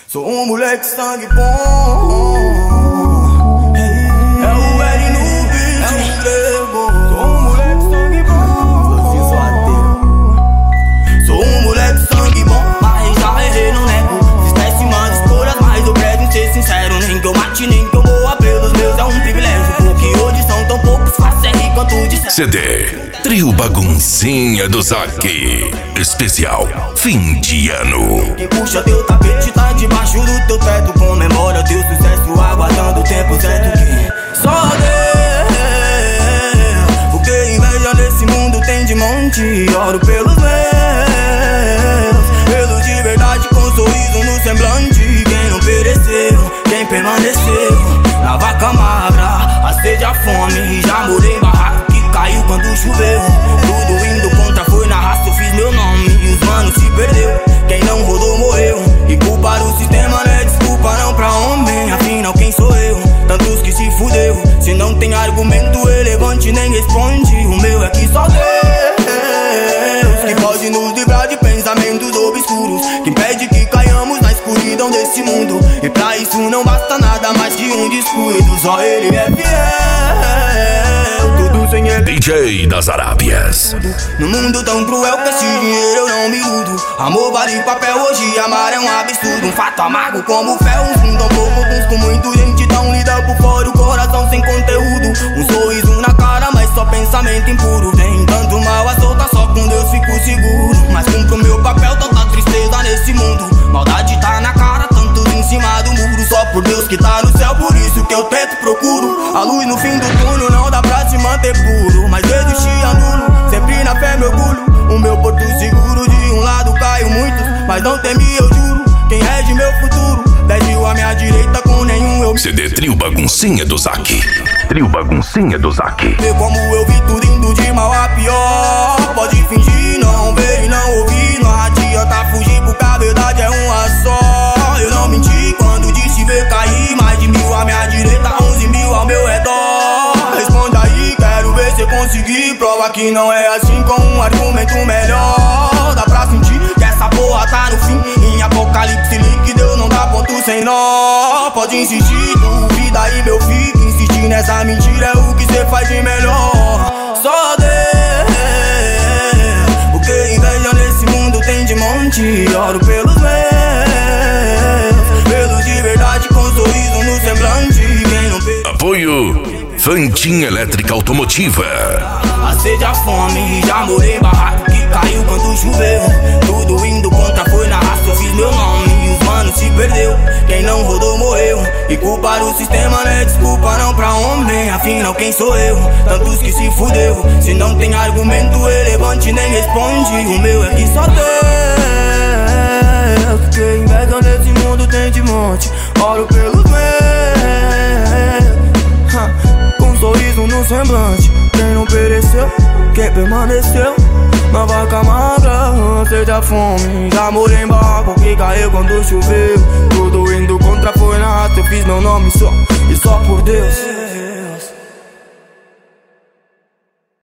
Sou um moleque sangue bom. É o L no beat, é o grego. Sou um moleque sangue bom. Sou um moleque sangue bom, mas já errei, não nego. Fiz péssimas escolhas, mas eu prezo ser sincero. Nem que eu mate, nem que eu morra pelos meus é um privilégio. Porque hoje são tão poucos, faço R quanto disser. CD Trio Baguncinha do Zack, especial fim de ano. Quem puxa teu tapete tá debaixo do teu teto. Comemora teu sucesso, aguardando o tempo certo. Que só Deus, porque inveja nesse mundo tem de monte. Oro pelos meus, pelos de verdade com sorriso no semblante. Quem não pereceu, quem permaneceu na vaca magra, a sede, a fome. Já morei em barraco que caiu quando choveu. Tudo indo contra, foi na raça, eu fiz meu nome e os manos se perdeu. Quem não rodou morreu, e culpar o sistema não é desculpa não pra homem. Afinal quem sou eu? Tantos que se fudeu. Se não tem argumento relevante nem responde. O meu é que só Deus que pode nos livrar de pensamentos obscuros, que impede que caiamos na escuridão desse mundo. E pra isso não basta nada mais que um descuido. Só Ele é fiel, tudo sem Ele. DJ das Arábias. No mundo tão cruel que esse dinheiro eu não me iludo. Amor vale papel, hoje amar é um absurdo. Um fato amargo como fé, uns com tão pouco, uns com muito. Gente tão lida por fora, o coração sem conteúdo. Um sorriso na cara, mas só pensamento impuro. Tem tanto mal à solta, só com Deus fico seguro. Mas cumpro meu papel, tanta tristeza nesse mundo. Maldade tá na cara, tantos em cima do muro. Só por Deus que tá no céu, por isso que eu tento, procuro a luz no fim do túnel, não dá pra se manter puro. Mas desistir anulo, sempre na fé me orgulho. O meu porto seguro, de um lado caiu muitos, mas não temi, eu juro. Quem rege meu futuro, 10 mil à minha direita, com nenhum eu. CD Trio Baguncinha do Zack. Trio Baguncinha do Zack. Vê como eu vi tudo indo de mal a pior. Pode fingir, não ver e não ouvir. Não adianta fugir porque a verdade é uma só. Eu não menti quando disse ver cair. Mais de 1000 à minha direita, 11 mil ao meu redor. Responde aí, quero ver se conseguir. Prova que não é assim com um argumento melhor. Dá pra sentir que essa porra tá no fim. Em apocalipse líquido não dá ponto sem nó. Pode insistir, duvida aí meu filho. Insistir nessa mentira é o que cê faz de melhor. Só Deus, porque inveja nesse mundo tem de monte. Oro pelos meus, pelos de verdade com sorriso no semblante. Quem não pega... Apoio Fantin Elétrica Automotiva. A sede, a fome, já morei em barraco que caiu quando choveu. Tudo indo contra, foi na raça, eu fiz meu nome e os manos se perdeu. Quem não rodou morreu, e culpar o sistema não é desculpa não pra homem. Afinal quem sou eu? Tantos que se fudeu. Se não tem argumento relevante nem responde. O meu é que só Deus, porque inveja nesse mundo tem de monte. Oro pelos meus, com um sorriso no semblante. Quem não pereceu, quem permaneceu na vaca magra, sede, a fome. Já morei em barraco que caiu quando choveu. Tudo indo contra, foi na raça, eu fiz meu nome só, e só por Deus.